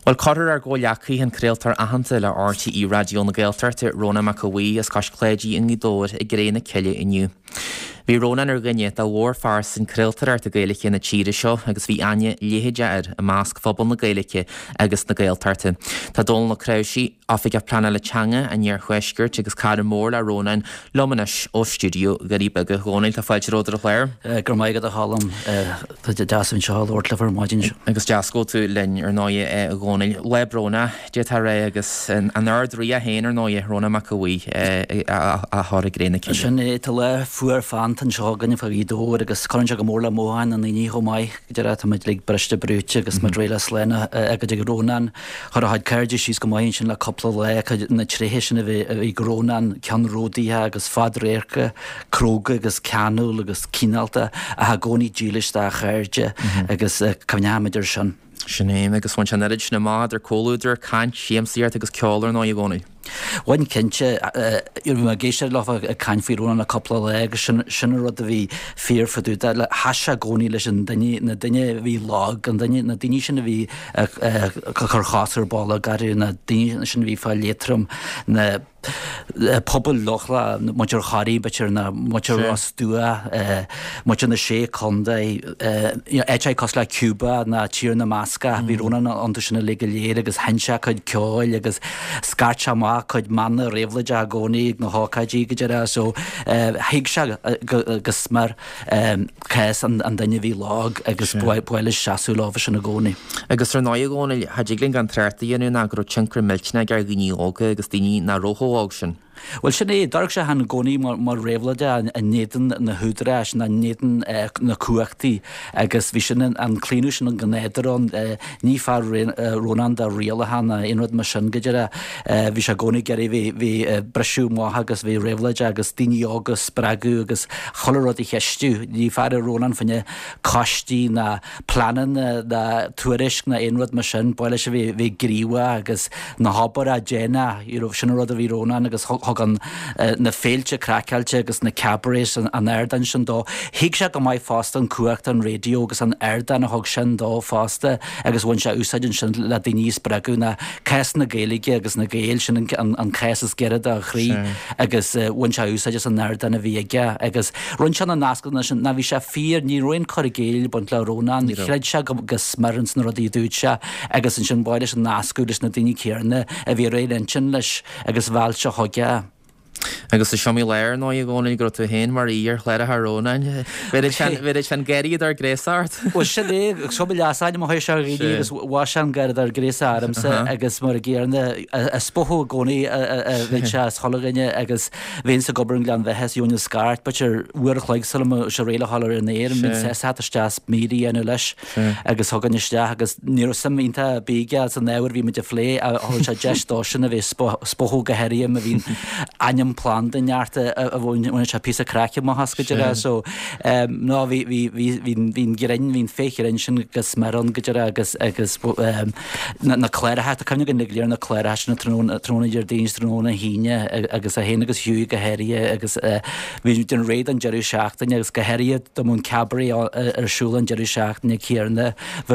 Well, Cotter ar ggóileachaí an creaaltar ahananta le RTE Radio na Gaeltarte Rona McAwee as cascléidí in gdóir I gréna ceile inniu. Bhí Ronan ar gine a bhór far sin creaaltar ar a Gaeilge na tíre seo agus bhí aine léhéide ar a másc phobal na Gaeilge agus na Gaeltarte. Tá dul na crausí áfik a plana le teanga a níor chuisgurt agus cara mór le Ronan lomanis ó stúdio garí bega gcónail tá fáilte ródar a chléir. Gur maigad a hálam tá deasan seo Lord Lever Máidin. Agus deascó tú linn ar náide a gcónail le Brona de tá ré agus an ardrí a héin ar náide Rona McAwee a thora gréna ceile. Sin é tá le fuair fan an seo gan fa dóir agus chuinte go mór le móhain an ní chomáid de muid le breiste brúte agus mar réile slena agad ag Rónan chu a haid ceirde síos go maion sin le coppla le na tréhé sin a bhí Rónan cean ródaíthe agus fad réirce cróga agus ceanúil agus cíálta a ha gcónaí dílis a cheirde agus cemneamidir sin. Sinnéim agus bhain sin erid na mád ar cóúidir caiint siamsaíart agus ceálar ná I gcónaí. Bhain cinnte bhí géiste le a caiin faoúna na coppla le agus sin rud a bhí fear faú le heise gcónaí leis na duine bhí lag an na daine sin a bhí chu chaar balla garú na daine sin bhí fáil létrum na pobl lochla muidir charí beir na muidir rasúa muidir na sé conda éte cos le Cuba na tír na másca bhí róna ananta sinna le léir agus hense chuid ceáil agus scartse má chuid manna réhleide a gcónaí na hácaidí go deire so hiig se agus mar cés an daine bhí lag agus buile seaú láfa sin na gcónaí. Agus ar 9 gcónaí hadíglinn gan 30 dhéanú na gur tincr miltena gar gníóga agus daoine na rothóág sin. Well sin é darg se han gcónaí mar réhleide a néan na húdra na néan na cuachtaí agus bhí sin an clíú sin an gnéidirrán ní far Rónan a réala hanna inrad mar sin goidir bhí se gcónaí geirí bhí breisiú mátha agus bhí réhleide agus daoine agus spragu agus cholarrad I cheistú ní far Rónan fanne costí na planan na tuairis na inrad mar sin buile se bhí gríha agus na habar a déna sin rud a bhí Rónan agus gan na féilte cracailte agus na cabarés an airdan sin dó. Hiig se go maiid fásta an cuacht an radio agus an airdan a thug sin dó fásta agus bhain se úsáidin sin le daoine bregu na cés na Gaeilge agus na Gael sin an cés is gead a chrí agus bhain se úsáidir an airdan a bhíige agus run se an nascail na bhí se fír ní roiin chuir Gael bunt le Rónan ní chreid se agus marans na rodí dúte agus sin báidir an nascúlis na daoine céarna a bhí réilen sin leis agus bhil se thuge. Agus is seomí léir ná I gcónaí gur tú héin mar íar chléir a Rónain. Bheidir sin geiríad ar gréasart? Well sin é sobi leasáid mar se ríí agus bhá an gaiad ar gréasáramsa agus mar a ggéarna a spóthú gcónaí bhín se cholagaine agus bhíon sa gobar an glean bheithes úna scarart, but ar uair chleig salm se réile hallar in éir min sé míí anu leis agus thuganiste agus ní sam ínta bíige an néhar bhí me de flé a thuil se deistá sin a bheith spóthú gohéiríam a bhín aim plan dennearta a bhfuin se pí a craice má hascaide so ná hín gerin hín féchirrin sin gus mar an goidir agus na chléirethe a chuna gan léir na chléire na trónaidir daoine tróna híine agus a héana agus hiú gohéirí agus bhí den réad an jeú seachtain agus gohéiríad do mún cabarí arsúla an jeú seachtain céarna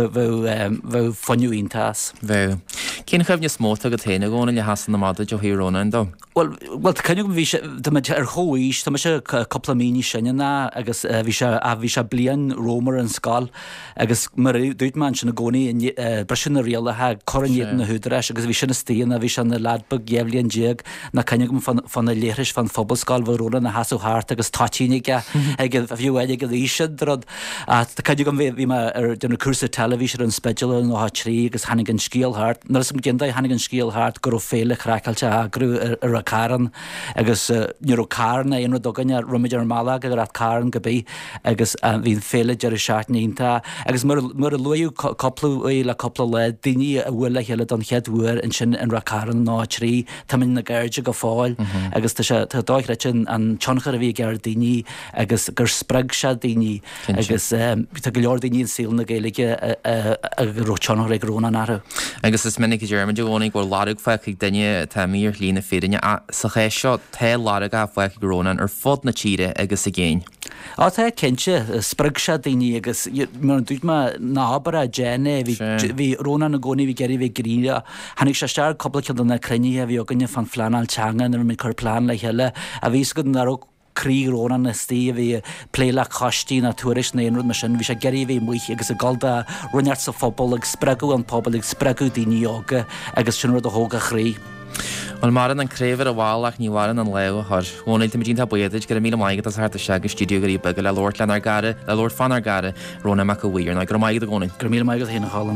bh fanniuíntas. Bheith. Cén chumne smóta go téine gcóna le hasan na mada jo híróna dó? Well cynnig bhí ar choís tá se coppla míní sinne ná agus bhí se blian rómar an scáil agus mar dúit man sin na gcónaí bresin na réalathe choraníad na húdreis agus bhí sinna stíana a bhí se na ladba geblíon déag na cynnig fan na léiris fan fphobal bh róla na hasú háart agus tátíige ag a bhíú ag go íisiad rod a cynnig go bhí ar duna cuasa televísir an spedal nó trí agus hanig an scíalthart nar sem ginda hanig an scíalthart gur féle cracailte agrú ar a caran agus níró carna inra doganne rumidir mála agur at caran gobí agus hín féle dear seaartnínta agus mar a luú coplú le coppla le daoine a bhfuil le heile don cheadúir in sin an ra caran ná trí tamin na gairde go fáil agus tá dáithrein an tionchar a bhí gar daoine agus gur spreg se daoine agus tá go leor daoine síl na Gaeilge a roteanach ag Rónan ara. Agus is minic German gcónaí gur ládag feic daine tá míor lína féidirine a sa ché seo té ládag a feic Rónan ar fod na tíre agus a géin. Tá cinse sprag se daoine agus mar an dúid me nábara déine bhí róna na gcónaí bhí geirí bh gríre. Hannig se stear coppla an na crunne a bhí aganine fan flaanal teangan ar mé chur plán le heile a bhís go naró críróna na stí bhí pléile costí na tuaris néonrúd mar sin bhí sé geirí bhí muoich agus a galda runneart sa fphobal ag spregu an pobl ag spregu daoine óga agus sin rud a thóga chrí. Well maran an créfir a bháach ní waran an leo thar bhnail timidín tá buidir go mí maigad as harta se go stúdiú gurí bag le Lord lenar gare le Lord fanar gare Róna Mac Bhuíar na gur maigad a gcónaí. Gur mí maigad héna hálan.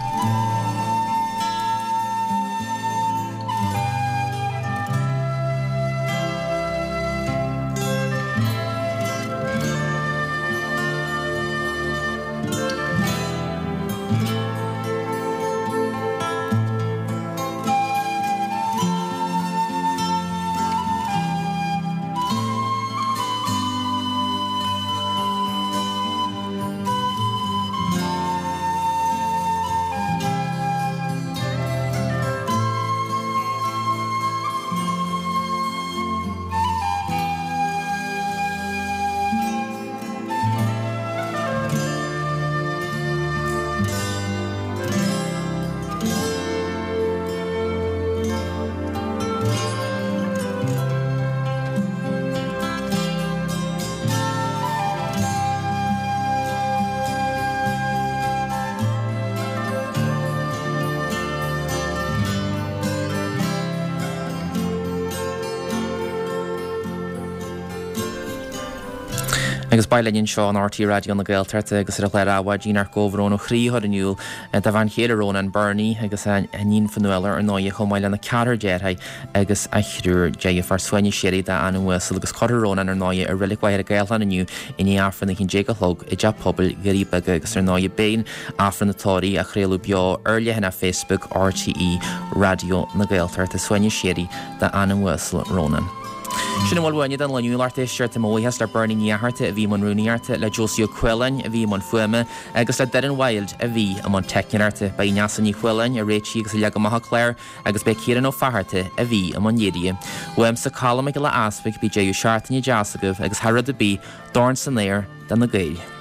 Agus bailinn seo an RT Radio na Gaeltart agus ar léir áha dínar góhrón ó chríthir aniuúil de bhain chéadróna an Bernie agus a níon fanúile ar 9 chomáile na ceatar déirtha agus a chhrúr dé far suine séí de anhfuil agus choróna ar 9 ar rilichair a Gaelhan aniu iní áfran cinn dé golog i d deap pobl guríbe agus ar 9 béin áfran natóirí a chréalú beo ar lehanana Facebook RTE Radio na Gaeltart a suine séí de anhfuil rónan. Sin bhfuilhaine an leúlarta seirta móthes le Bernie níharta a bhí man rúníarta le Josie Quillan a bhí man fuime agus le Darren Wild a bhí am an tecinarta ba neasan ní Quillan a réití agus le maitha Claire agus be céan ó faharta a bhí am an dhédia. Bhuaim sa calama go le aspaig bí déú seaartainní deasagah agus harad a bí dorn san éir den na Gael.